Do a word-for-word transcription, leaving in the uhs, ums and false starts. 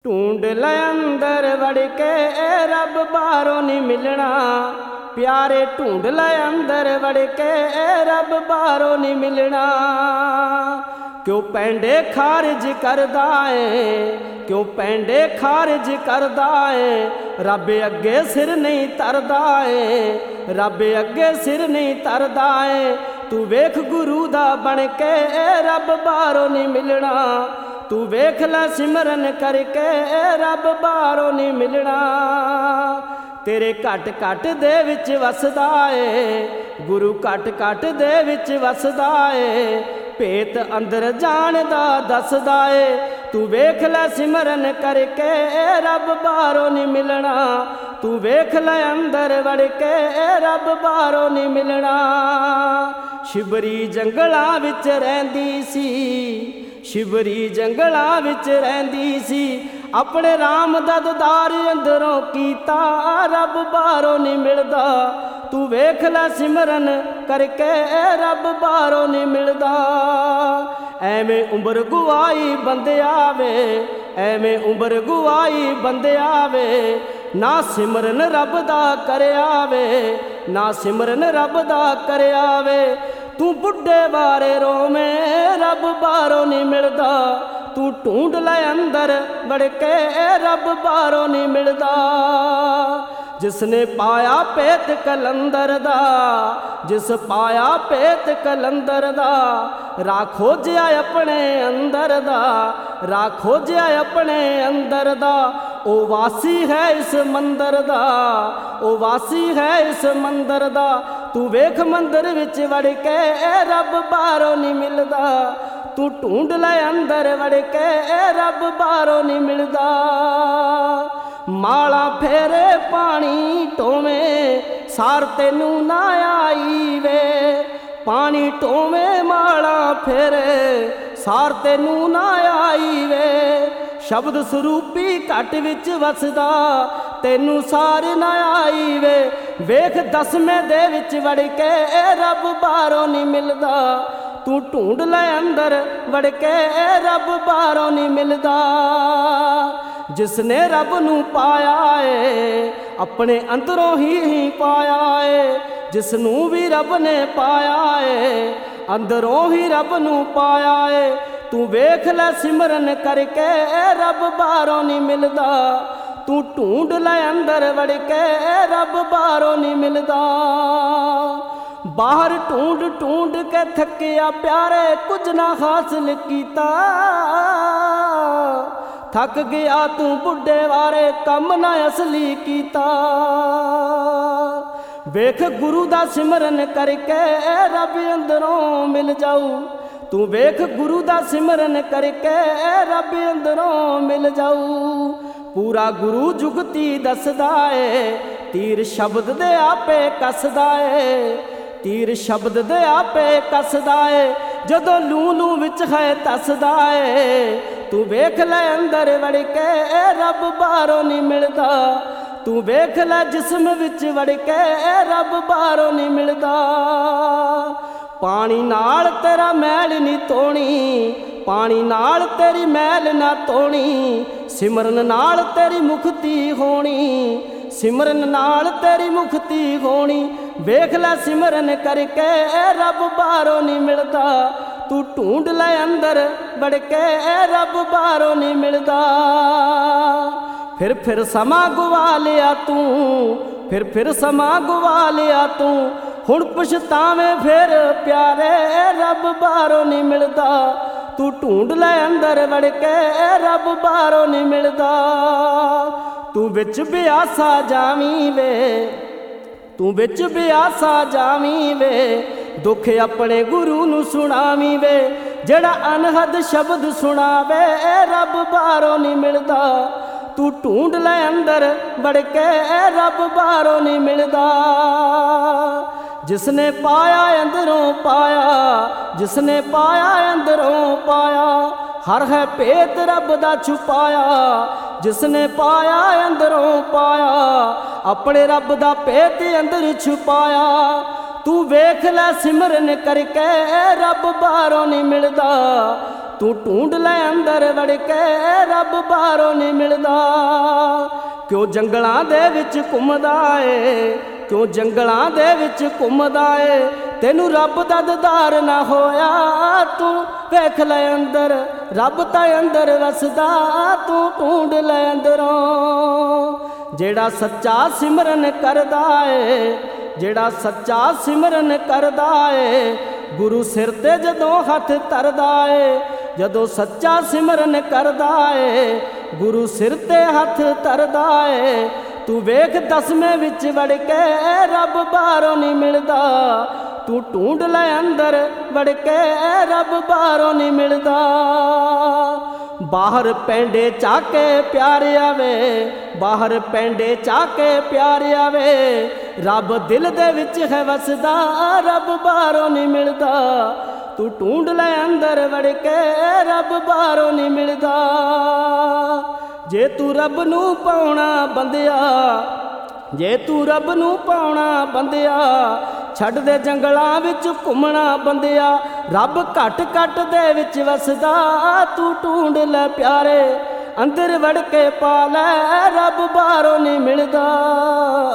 ढूंढ ले अंदर वड़ के रब बाहरों नहीं मिलना। प्यारे ढूंढ ले अंदर वड़ के रब बाहरों नहीं मिलना। क्यों पैंडे खारिज करदा है, क्यों पैंडे खारिज करदा है। रब अगे सिर नहीं तरदा है, रब अगे सिर नहीं तरदा है। तू वेख गुरु दा बन के रब बाहरों नहीं मिलना। तू वेख लै सिमरन करके रब बाहरों नहीं मिलना। तेरे घट घट दे विच वसदा है, गुरु घट घट दे विच वसदा है। भेत अंदर जानदा दसदा है। तू वेख लै सिमरन करके रब बाहरों नहीं मिलना। तू वेख लै अंदर वड़ के रब बाहरों नहीं मिलना। शिबरी जंगलां विच रहिंदी सी, शिबरी जंगलां विच रहिंदी सी। अपने राम दा दीदार अंदरों कीता, रब बाहरों नहीं मिलदा। तू वेख लै सिमरन करके रब बाहरों नहीं मिलदा। एवें उम्र गुआई बंदे आवे, एवें उम्र गुआई बंदे आवे। ना सिमरन रब दा करे आवे, ना सिमरन रब दा करे आवे। तू बुढ़े बारे रोवें रब बाहरों नहीं मिलदा। तू ढूंढ ले अंदर वड़ के रब बाहरों नहीं मिलदा। जिसने पाया पेत कलंदर दा, जिस पाया पेत कलंदर दा। राह खोजिया अपने अंदर दा, राह खोजिया अपने अंदर दा। ओ वासी है इस मंदिर दा, ओ वासी है इस मंदिर दा। तू वेख मंदिर विच वड़ के रब बाहरों नहीं मिलदा। तू ढूंढ ले अंदर वड़ के रब बाहरों नहीं मिलदा। माला फेरे पानी टोवें सार तेनू ना आई वे। पानी टोवें माला फेरे सार तेनू ना आई वे। शब्द स्वरूपी घट विच वसदा तेनू सार ना आई वे। वेख दसवें दे विच वड़ के रब बाहरों नहीं मिलदा। तू ढूंढ ले अंदर वड़ के रब बाहरों नहीं मिलदा। जिसने रब नू पाया है अपने अंदरों ही ही पाया है। जिसनू भी रब ने पाया है अंदरों ही रब नू पाया है। तू वेख ले सिमरन करके रब बाहरों नहीं मिलदा। तू ढूंढ ले अंदर वड़ के रब बाहरों नहीं मिलदा। बाहर ढूंढ ढूंढ के थकिया प्यारे कुछ ना हासिल कीता। थक गया तू बुढ़े वारे कम ना असली कीता। वेख गुरु दा सिमरन करके रब अंदरों मिल जाऊ। तू वेख गुरु दा सिमरन करके रब अंदरों मिल जाऊ। पूरा गुरु जुगती दसदा है, तीर शब्द दे आपे कसदा है। तीर शब्द दे आपे कसदा है, जदों लू लू विच है तसदा है। तू वेख ले अंदर वड़ के रब बाहरों नहीं मिलदा। तू वेख ले जिस्म विच वड़ के रब बाहरों नहीं मिलदा। पानी नाल तेरा मैल नहीं धोनी, पानी नाल तेरी मैल ना धोनी। सिमरन नाल तेरी मुक्ति होनी, सिमरन नाल तेरी मुक्ति होनी। वेख ले सिमरन करके रब बाहरों नहीं मिलदा। तू ढूंढ ले अंदर वड़ के रब बाहरों नहीं मिलदा। फिर फिर समा गुवा लिया तू, फिर फिर समा गुवा लिया तू। हुण पछतावें फिर प्यारे रब बाहरों नहीं मिलदा। तू ढूंढ ले अंदर वड़ के रब बाहरों नहीं मिलदा। तू विच बिआसा जावी वे, तू विच बिआसा जावी वे। दुख अपने गुरु नू सुनावी वे। जेड़ा अनहद शब्द सुनावे रब बाहरों नहीं मिलदा। तू ढूंढ ले अंदर वड़ के रब बाहरों नहीं मिलदा। जिसने पाया अंदरों पाया, जिसने पाया अंदरों पाया। हर है भेत रब दा छुपाया। जिसने पाया अंदरों पाया, अपने रब दा भेत अंदर छुपाया। तू वेख ले सिमरन करके रब बाहरों नहीं मिलदा। ਤੂੰ ਢੂੰਡ ਲੈ ਅੰਦਰ ਵੜ ਕੇ ਰੱਬ ਬਾਹਰੋਂ ਨਹੀਂ ਮਿਲਦਾ। ਕਿਉਂ ਜੰਗਲਾਂ ਦੇ ਵਿੱਚ ਘੁੰਮਦਾ ਏ, ਕਿਉਂ ਜੰਗਲਾਂ ਦੇ ਵਿੱਚ ਘੁੰਮਦਾ ਏ, ਤੈਨੂੰ ਰੱਬ ਦਾ ਦੀਦਾਰ ਨਾ ਹੋਇਆ। ਤੂੰ ਵੇਖ ਲੈ ਅੰਦਰ ਰੱਬ ਤਾਂ ਅੰਦਰ ਵਸਦਾ, ਤੂੰ ਢੂੰਡ ਲੈ ਅੰਦਰੋਂ। ਜਿਹੜਾ ਸੱਚਾ ਸਿਮਰਨ ਕਰਦਾ ਏ, ਜਿਹੜਾ ਸੱਚਾ ਸਿਮਰਨ ਕਰਦਾ ਏ, ਗੁਰੂ ਸਿਰ ਤੇ ਜਦੋਂ ਹੱਥ ਧਰਦਾ ਏ, ਜਦੋਂ ਸੱਚਾ ਸਿਮਰਨ ਕਰਦਾ ਏ, ਗੁਰੂ ਸਿਰ ਤੇ ਹੱਥ ਧਰਦਾ ਏ। ਤੂੰ ਵੇਖ ਦਸਵੇਂ ਵਿੱਚ ਵੜ ਕੇ ਰੱਬ ਬਾਹਰੋਂ ਨਹੀਂ ਮਿਲਦਾ, ਤੂੰ ਢੂੰਡ ਲੈ ਅੰਦਰ ਵੜ ਕੇ ਰੱਬ ਬਾਹਰੋਂ ਨਹੀਂ ਮਿਲਦਾ। ਬਾਹਰ ਪੈਂਡੇ ਚਾਕੇ ਪਿਆਰ ਆਵੇ, ਬਾਹਰ ਪੈਂਡੇ ਚਾਕੇ ਪਿਆਰ ਆਵੇ, ਰੱਬ ਦਿਲ ਦੇ ਵਿੱਚ ਹੈ ਵਸਦਾ, ਰੱਬ ਬਾਹਰੋਂ ਨਹੀਂ ਮਿਲਦਾ। ਤੂੰ ਢੂੰਡ ਲੈ ਅੰਦਰ ਵੜ ਕੇ ਰੱਬ ਬਾਹਰੋਂ ਨਹੀਂ ਮਿਲਦਾ। ਜੇ ਤੂੰ ਰੱਬ ਨੂੰ ਪਾਉਣਾ ਬੰਦਿਆ, ਜੇ ਤੂੰ ਰੱਬ ਨੂੰ ਪਾਉਣਾ ਬੰਦਿਆ, ਛੱਡ ਦੇ ਜੰਗਲਾਂ ਵਿੱਚ ਘੁੰਮਣਾ ਬੰਦਿਆ। ਰੱਬ ਘੱਟ ਘੱਟ ਦੇ ਵਿੱਚ ਵਸਦਾ, ਤੂੰ ਢੂੰਡ ਲੈ ਪਿਆਰੇ ਅੰਦਰ ਵੜ ਕੇ ਪਾ ਲੈ, ਰੱਬ ਬਾਹਰੋਂ ਨਹੀਂ ਮਿਲਦਾ।